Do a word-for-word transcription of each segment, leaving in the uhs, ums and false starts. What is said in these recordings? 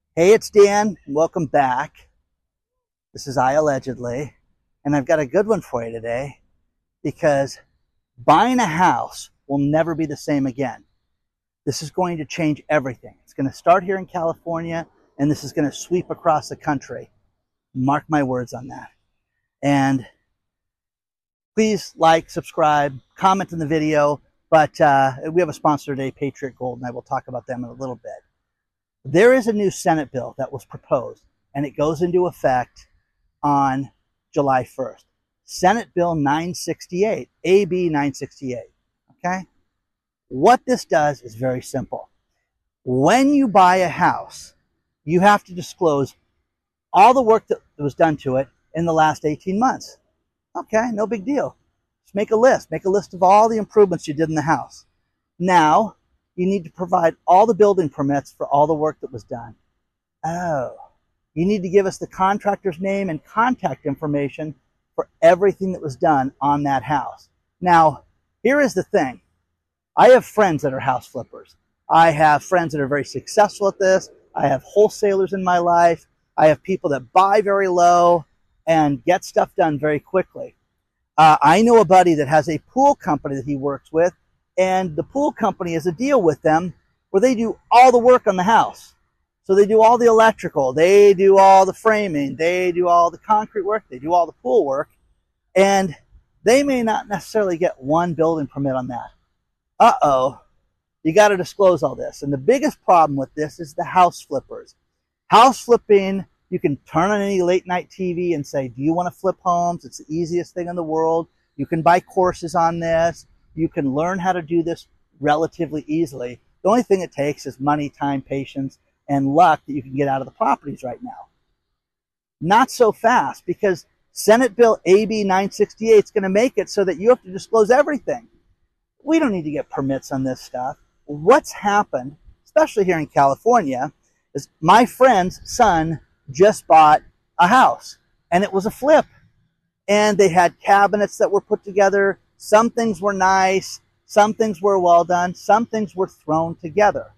Hey, it's Dan. Welcome back. This is I Allegedly, and I've got a good one for you today because buying a house will never be the same again. This is going to change everything. It's going to start here in California, and this is going to sweep across the country. Mark my words on that. And please like, subscribe, comment in the video. But uh, we have a sponsor today, Patriot Gold, and I will talk about them in a little bit. There is a new Senate bill that was proposed, and it goes into effect on July first. Senate Bill nine sixty-eight, A B nine sixty-eight. Okay? What this does is very simple. When you buy a house, you have to disclose all the work that was done to it in the last eighteen months. Okay, no big deal. Just make a list. Make a list of all the improvements you did in the house. Now, you need to provide all the building permits for all the work that was done. Oh, you need to give us the contractor's name and contact information for everything that was done on that house. Now, here is the thing. I have friends that are house flippers. I have friends that are very successful at this. I have wholesalers in my life. I have people that buy very low and get stuff done very quickly. Uh, I know a buddy that has a pool company that he works with, and the pool company has a deal with them where they do all the work on the house. So they do all the electrical, they do all the framing, they do all the concrete work, they do all the pool work, and they may not necessarily get one building permit on that. Uh-oh, you got to disclose all this. And the biggest problem with this is the house flippers. House flipping, you can turn on any late night T V and say, do you want to flip homes? It's the easiest thing in the world. You can buy courses on this. You can learn how to do this relatively easily. The only thing it takes is money, time, patience, and luck that you can get out of the properties right now. Not so fast, because Senate Bill A B nine sixty-eight is going to make it so that you have to disclose everything. We don't need to get permits on this stuff. What's happened, especially here in California, is my friend's son just bought a house, and it was a flip. And they had cabinets that were put together. Some things were nice, some things were well done, some things were thrown together.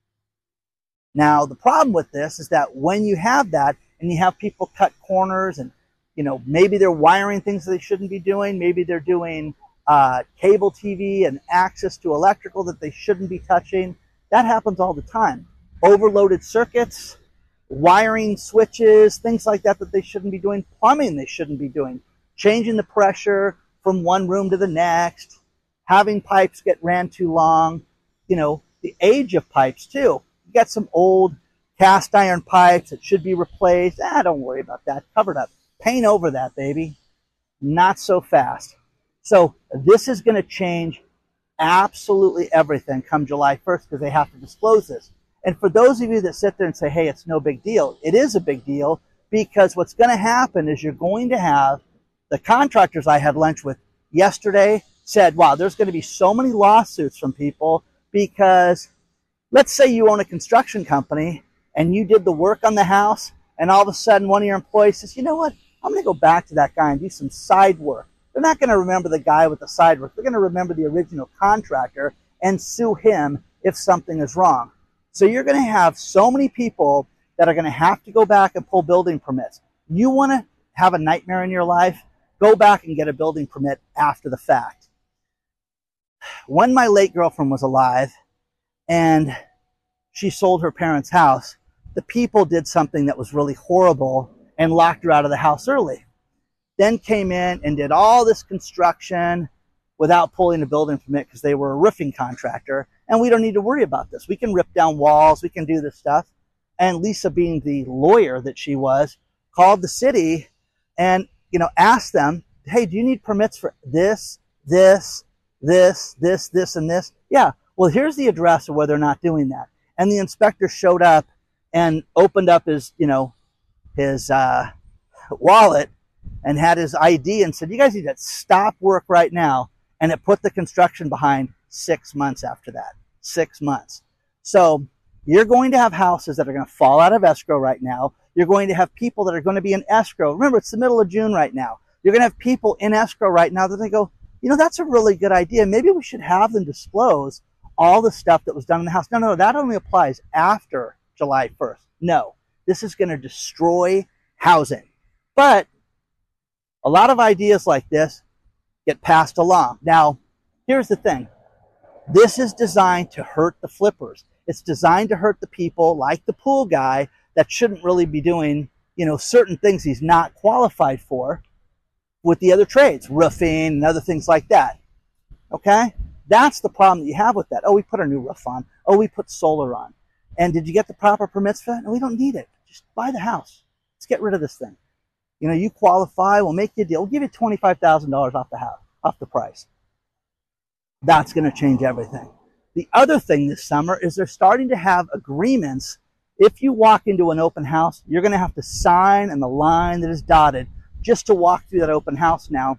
Now, the problem with this is that when you have that and you have people cut corners and, you know, maybe they're wiring things that they shouldn't be doing, maybe they're doing uh, cable T V and access to electrical that they shouldn't be touching, that happens all the time. Overloaded circuits, wiring switches, things like that that they shouldn't be doing, plumbing they shouldn't be doing, changing the pressure from one room to the next, having pipes get ran too long, you know, the age of pipes too. You got some old cast iron pipes that should be replaced. Ah, don't worry about that. Covered up. Paint over that, baby. Not so fast. So this is going to change absolutely everything come July first because they have to disclose this. And for those of you that sit there and say, hey, it's no big deal, it is a big deal, because what's going to happen is you're going to have the contractors I had lunch with yesterday said, wow, there's going to be so many lawsuits from people because let's say you own a construction company and you did the work on the house, and all of a sudden one of your employees says, you know what, I'm going to go back to that guy and do some side work. They're not going to remember the guy with the side work. They're going to remember the original contractor and sue him if something is wrong. So you're going to have so many people that are going to have to go back and pull building permits. You want to have a nightmare in your life? Go back and get a building permit after the fact. When my late girlfriend was alive and she sold her parents' house, the people did something that was really horrible and locked her out of the house early. Then came in and did all this construction without pulling a building permit because they were a roofing contractor. And we don't need to worry about this. We can rip down walls. We can do this stuff. And Lisa, being the lawyer that she was, called the city and, you know, asked them, hey, do you need permits for this, this, this, this, this, and this? Yeah. Well, here's the address of where they're not doing that. And the inspector showed up and opened up his, you know, his uh, wallet and had his I D and said, you guys need to stop work right now. And it put the construction behind six months after that. Six months. So you're going to have houses that are going to fall out of escrow right now. You're going to have people that are going to be in escrow. Remember, it's the middle of June right now. You're going to have people in escrow right now that they go, you know, that's a really good idea. Maybe we should have them disclose all the stuff that was done in the house. No, no, that only applies after July first. No, This is going to destroy housing. But a lot of ideas like this get passed along. Now, here's the thing. This is designed to hurt the flippers. It's designed to hurt the people like the pool guy that shouldn't really be doing, you know, certain things he's not qualified for with the other trades, roofing and other things like that. Okay? That's the problem that you have with that. Oh, we put a new roof on. Oh, we put solar on. And did you get the proper permits for that? No, we don't need it. Just buy the house. Let's get rid of this thing. You know, you qualify, we'll make you a deal. We'll give you twenty-five thousand dollars off the house, off the price. That's going to change everything. The other thing this summer is they're starting to have agreements. If you walk into an open house, you're going to have to sign in the line that is dotted just to walk through that open house now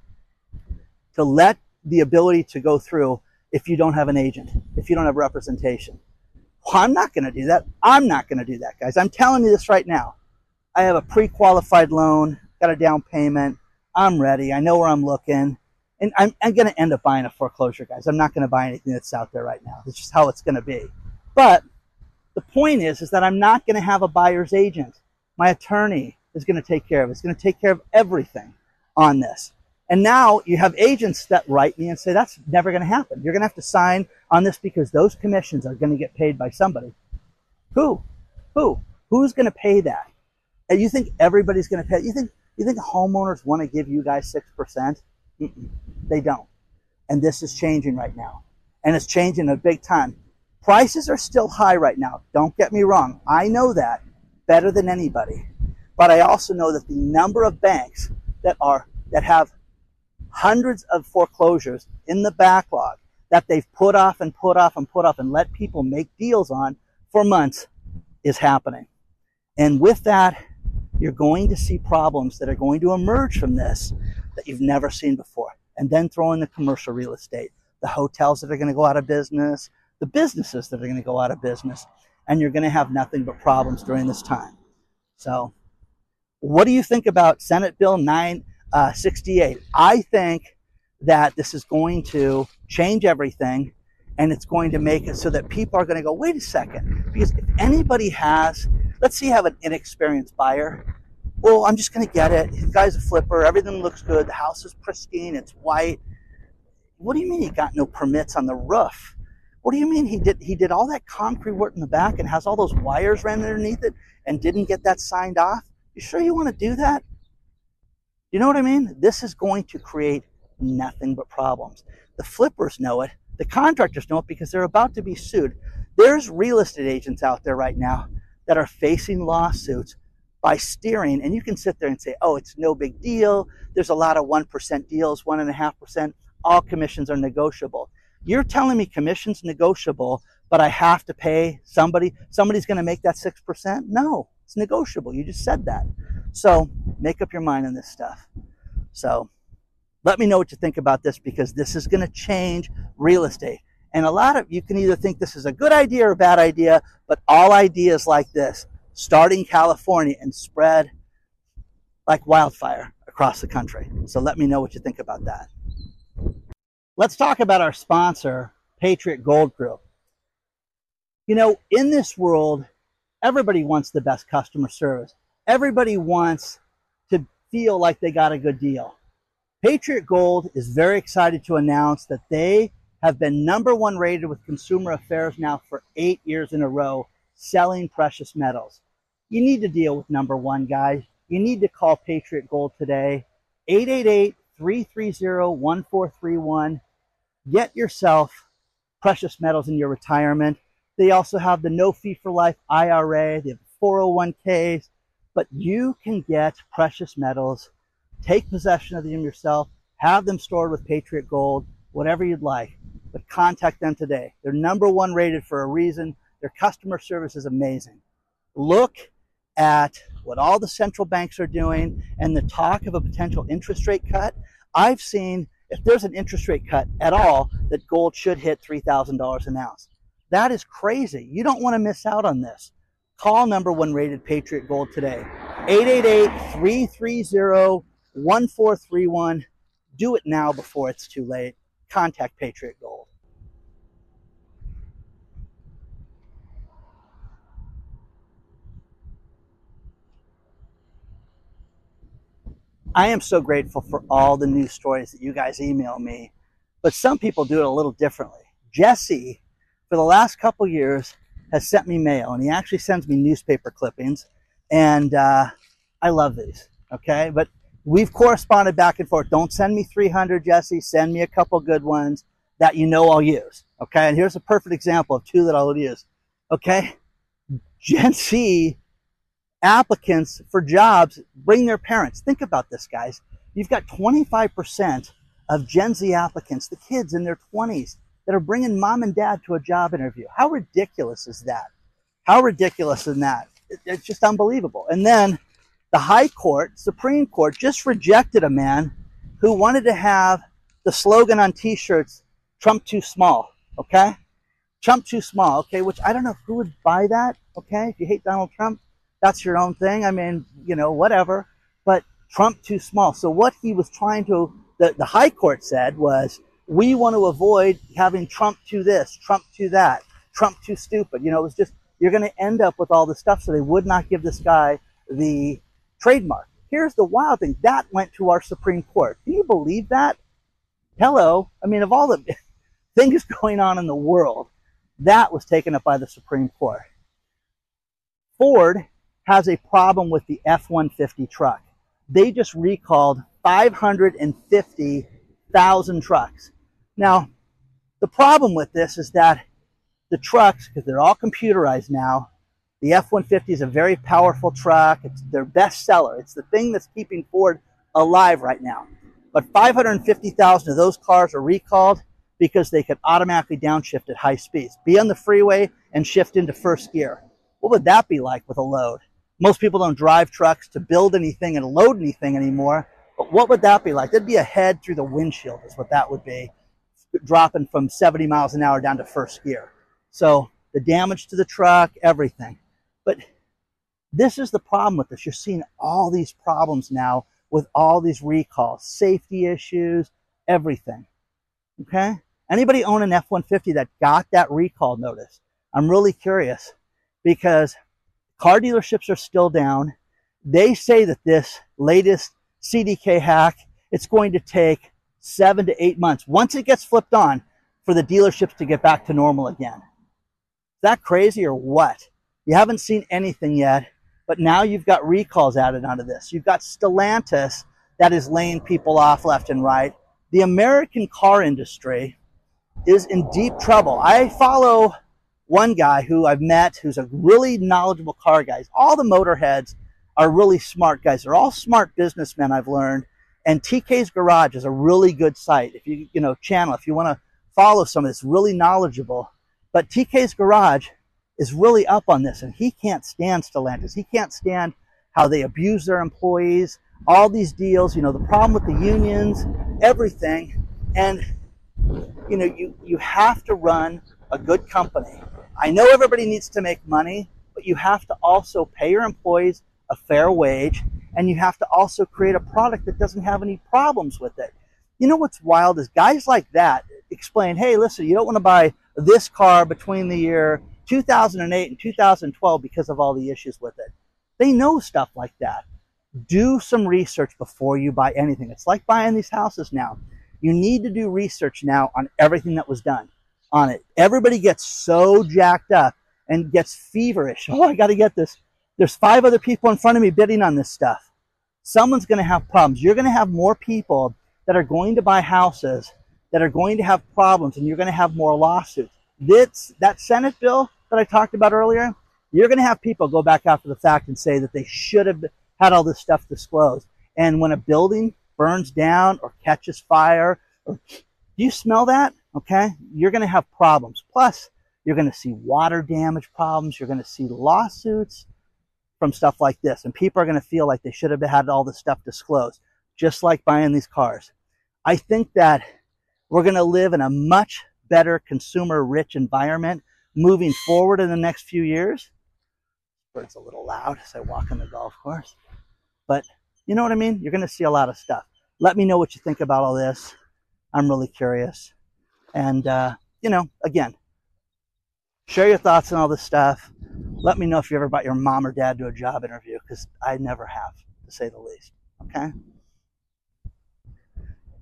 to let the ability to go through if you don't have an agent, if you don't have representation. Well, I'm not going to do that. I'm not going to do that, guys. I'm telling you this right now. I have a pre-qualified loan, got a down payment. I'm ready. I know where I'm looking. And I'm, I'm going to end up buying a foreclosure, guys. I'm not going to buy anything that's out there right now. It's just how it's going to be. But the point is, is that I'm not going to have a buyer's agent. My attorney is going to take care of it. It's going to take care of everything on this. And now you have agents that write me and say, that's never going to happen. You're going to have to sign on this because those commissions are going to get paid by somebody. Who? Who? Who's going to pay that? And you think everybody's going to pay? You think you think homeowners want to give you guys six percent? Mm-mm, they don't. And this is changing right now. And it's changing a big time. Prices are still high right now. Don't get me wrong. I know that better than anybody. But I also know that the number of banks that are that have hundreds of foreclosures in the backlog that they've put off and put off and put off and let people make deals on for months is happening. And with that, you're going to see problems that are going to emerge from this that you've never seen before. And then throw in the commercial real estate, the hotels that are going to go out of business, the businesses that are going to go out of business, and you're going to have nothing but problems during this time. So what do you think about Senate Bill nine sixty-eight? I think that this is going to change everything, and it's going to make it so that people are going to go, wait a second, because if anybody has, let's say you have an inexperienced buyer, well, I'm just going to get it. The guy's a flipper. Everything looks good. The house is pristine. It's white. What do you mean he got no permits on the roof? What do you mean he did he did all that concrete work in the back and has all those wires ran underneath it and didn't get that signed off? You sure you want to do that? You know what I mean? This is going to create nothing but problems. The flippers know it. The contractors know it because they're about to be sued. There's real estate agents out there right now that are facing lawsuits by steering, and you can sit there and say, oh, it's no big deal. There's a lot of one percent deals, one point five percent. All commissions are negotiable. You're telling me commission's negotiable, but I have to pay somebody, somebody's going to make that six percent? No, it's negotiable. You just said that. So make up your mind on this stuff. So let me know what you think about this, because this is going to change real estate. And a lot of you can either think this is a good idea or a bad idea, but all ideas like this start in California and spread like wildfire across the country. So let me know what you think about that. Let's talk about our sponsor, Patriot Gold Group. You know, in this world, everybody wants the best customer service. Everybody wants to feel like they got a good deal. Patriot Gold is very excited to announce that they have been number one rated with Consumer Affairs now for eight years in a row, selling precious metals. You need to deal with number one, guys. You need to call Patriot Gold today, eight eight eight, three three zero, one four three one. Get yourself precious metals in your retirement. They also have the no fee for life I R A. They have four oh one Ks. But you can get precious metals, take possession of them yourself, have them stored with Patriot Gold, whatever you'd like. But contact them today. They're number one rated for a reason. Their customer service is amazing. Look at what all the central banks are doing and the talk of a potential interest rate cut. I've seen, if there's an interest rate cut at all, that gold should hit three thousand dollars an ounce. That is crazy. You don't want to miss out on this. Call number one rated Patriot Gold today, eight eight eight, three three zero, one four three one. Do it now before it's too late. Contact Patriot Gold. I am so grateful for all the news stories that you guys email me, but some people do it a little differently. Jesse, for the last couple years, has sent me mail, and he actually sends me newspaper clippings, and uh, I love these, okay? But we've corresponded back and forth. Don't send me three hundred, Jesse. Send me a couple good ones that you know I'll use, okay? And here's a perfect example of two that I'll use, okay? Gen Z applicants for jobs bring their parents. Think about this, guys. You've got twenty-five percent of Gen Z applicants, the kids in their twenties, that are bringing mom and dad to a job interview. How ridiculous is that? How ridiculous is that? It's just unbelievable. And then the High Court, Supreme Court, just rejected a man who wanted to have the slogan on t-shirts, Trump too small, okay? Trump too small, okay, which I don't know who would buy that, okay? If you hate Donald Trump, that's your own thing. I mean, you know, whatever. But Trump too small. So what he was trying to, the, the High Court said was, we want to avoid having Trump to this, Trump to that, Trump too stupid. You know, it was just, you're going to end up with all this stuff, so they would not give this guy the trademark. Here's the wild thing. That went to our Supreme Court. Can you believe that? Hello. I mean, of all the things going on in the world, that was taken up by the Supreme Court. Ford has a problem with the F one fifty truck. They just recalled five hundred fifty thousand trucks. Now, the problem with this is that the trucks, because they're all computerized now, the F one fifty is a very powerful truck. It's their best seller. It's the thing that's keeping Ford alive right now. But five hundred fifty thousand of those cars are recalled because they could automatically downshift at high speeds. Be on the freeway and shift into first gear. What would that be like with a load? Most people don't drive trucks to build anything and load anything anymore. But what would that be like? That'd be a head through the windshield is what that would be, dropping from seventy miles an hour down to first gear. So the damage to the truck, everything. But this is the problem with this. You're seeing all these problems now with all these recalls, safety issues, everything. Okay? Anybody own an F one fifty that got that recall notice? I'm really curious because car dealerships are still down. They say that this latest C D K hack, it's going to take seven to eight months, once it gets flipped on, for the dealerships to get back to normal again. Is that crazy or what? You haven't seen anything yet, but now you've got recalls added onto this. You've got Stellantis that is laying people off left and right. The American car industry is in deep trouble. I follow one guy who I've met who's a really knowledgeable car guy. All the motorheads are really smart guys. They're all smart businessmen, I've learned. And T K's Garage is a really good site. If you, you know, channel, if you want to follow someone that's really knowledgeable. But T K's Garage is really up on this, and he can't stand Stellantis. He can't stand how they abuse their employees, all these deals, you know, the problem with the unions, everything. And, you know, you, you have to run a good company. I know everybody needs to make money, but you have to also pay your employees a fair wage, and you have to also create a product that doesn't have any problems with it. You know what's wild is guys like that explain, hey, listen, you don't want to buy this car between the year two thousand eight and two thousand twelve because of all the issues with it. They know stuff like that. Do some research before you buy anything. It's like buying these houses now. You need to do research now on everything that was done on it. Everybody gets so jacked up and gets feverish. Oh, I got to get this. There's five other people in front of me bidding on this stuff. Someone's going to have problems. You're going to have more people that are going to buy houses that are going to have problems, and you're going to have more lawsuits. This, that Senate bill that I talked about earlier, you're going to have people go back after the fact and say that they should have had all this stuff disclosed. And when a building burns down or catches fire, or, do you smell that? Okay, you're going to have problems. Plus, you're going to see water damage problems. You're going to see lawsuits from stuff like this. And people are going to feel like they should have had all this stuff disclosed, just like buying these cars. I think that we're going to live in a much better consumer-rich environment moving forward in the next few years. Bird's a little loud as I walk on the golf course. But you know what I mean? You're going to see a lot of stuff. Let me know what you think about all this. I'm really curious. And, uh, you know, again, share your thoughts on all this stuff. Let me know if you ever brought your mom or dad to a job interview, because I never have, to say the least. Okay?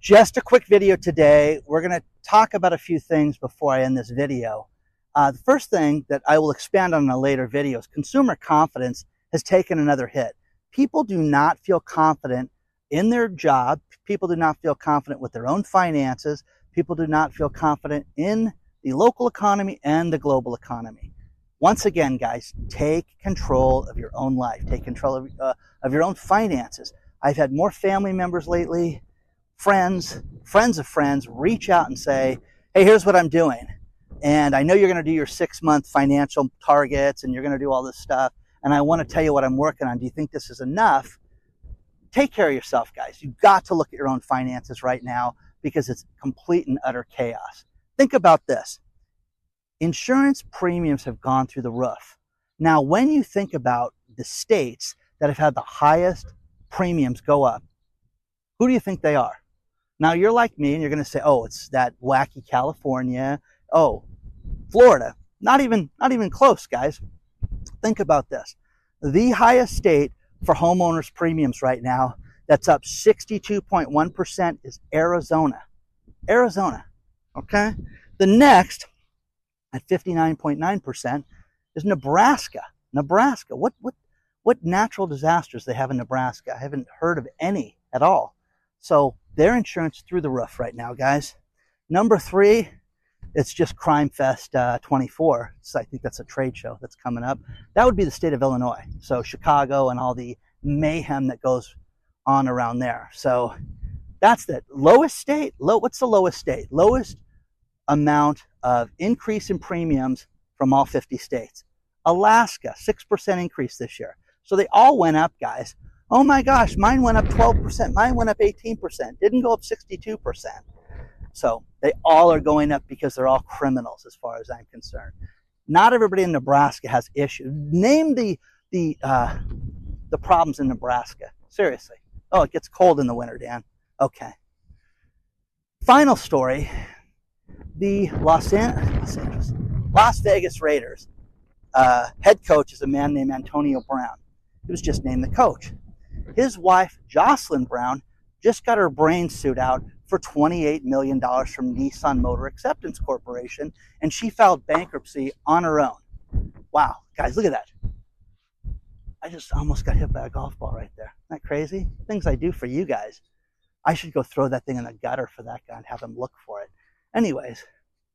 Just a quick video today. We're going to talk about a few things before I end this video. Uh, the first thing that I will expand on in a later video is consumer confidence has taken another hit. People do not feel confident in their job. People do not feel confident with their own finances. People do not feel confident in the local economy and the global economy. Once again, guys, take control of your own life. Take control of, uh, of your own finances. I've had more family members lately, friends, friends of friends, reach out and say, hey, here's what I'm doing. And I know you're going to do your six-month financial targets and you're going to do all this stuff. And I want to tell you what I'm working on. Do you think this is enough? Take care of yourself, guys. You've got to look at your own finances right now because it's complete and utter chaos. Think about this. Insurance premiums have gone through the roof. Now, when you think about the states that have had the highest premiums go up, who do you think they are? Now, you're like me and you're going to say, oh, it's that wacky California. Oh, Florida. Not even, not even close, guys. Think about this. The highest state for homeowners premiums right now that's up sixty-two point one percent is Arizona. Arizona, okay? The next, at fifty-nine point nine percent, is Nebraska. Nebraska. What, what, what natural disasters they have in Nebraska? I haven't heard of any at all. So their insurance through the roof right now, guys. Number three, it's just Crime Fest uh, twenty-four. So I think that's a trade show that's coming up. That would be the state of Illinois. So Chicago and all the mayhem that goes on around there. So that's the lowest state. Low, what's the lowest state? Lowest amount of increase in premiums from all fifty states. Alaska, six percent increase this year. So they all went up, guys. Oh my gosh, mine went up twelve percent. Mine went up eighteen percent. Didn't go up sixty-two percent. So they all are going up because they're all criminals as far as I'm concerned. Not everybody in Nebraska has issues. Name the, the, uh, the problems in Nebraska. Seriously. Oh, it gets cold in the winter, Dan. Okay. Final story. The Los, An- Los Angeles, Las Vegas Raiders uh, head coach is a man named Antonio Brown. He was just named the coach. His wife, Jocelyn Brown, just got her brain suit out for twenty-eight million dollars from Nissan Motor Acceptance Corporation, and she filed bankruptcy on her own. Wow, guys, look at that. I just almost got hit by a golf ball right there. Isn't that crazy? Things I do for you guys. I should go throw that thing in the gutter for that guy and have him look for it. Anyways,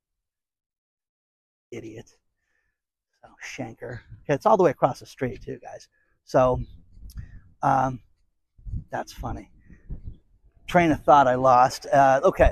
idiot. So, Shanker. Okay, it's all the way across the street too, guys. So, um, that's funny. Train of thought I lost. Uh, okay.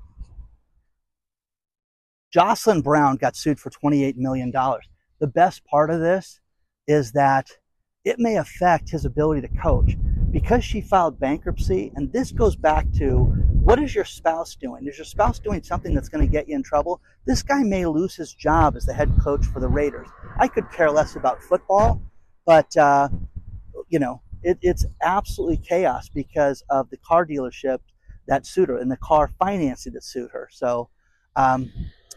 Jocelyn Brown got sued for twenty-eight million dollars. The best part of this is that it may affect his ability to coach because she filed bankruptcy. And this goes back to, what is your spouse doing? Is your spouse doing something that's going to get you in trouble? This guy may lose his job as the head coach for the Raiders. I could care less about football, but, uh, you know, it, it's absolutely chaos because of the car dealership that sued her and the car financing that sued her. So, um,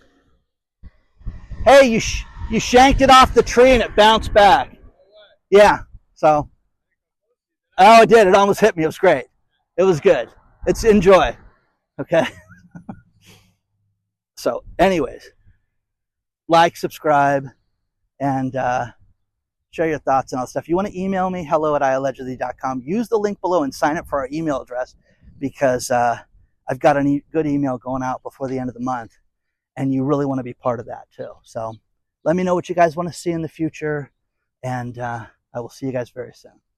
hey, you sh- you shanked it off the tree and it bounced back. Yeah, so, oh, it did. It almost hit me. It was great. It was good. It's enjoy. Okay. So, anyways, like, subscribe, and uh, share your thoughts and all that stuff. If you want to email me, hello at I allegedly dot com. Use the link below and sign up for our email address because uh, I've got a e- good email going out before the end of the month, and you really want to be part of that too. So let me know what you guys want to see in the future, and uh, I will see you guys very soon.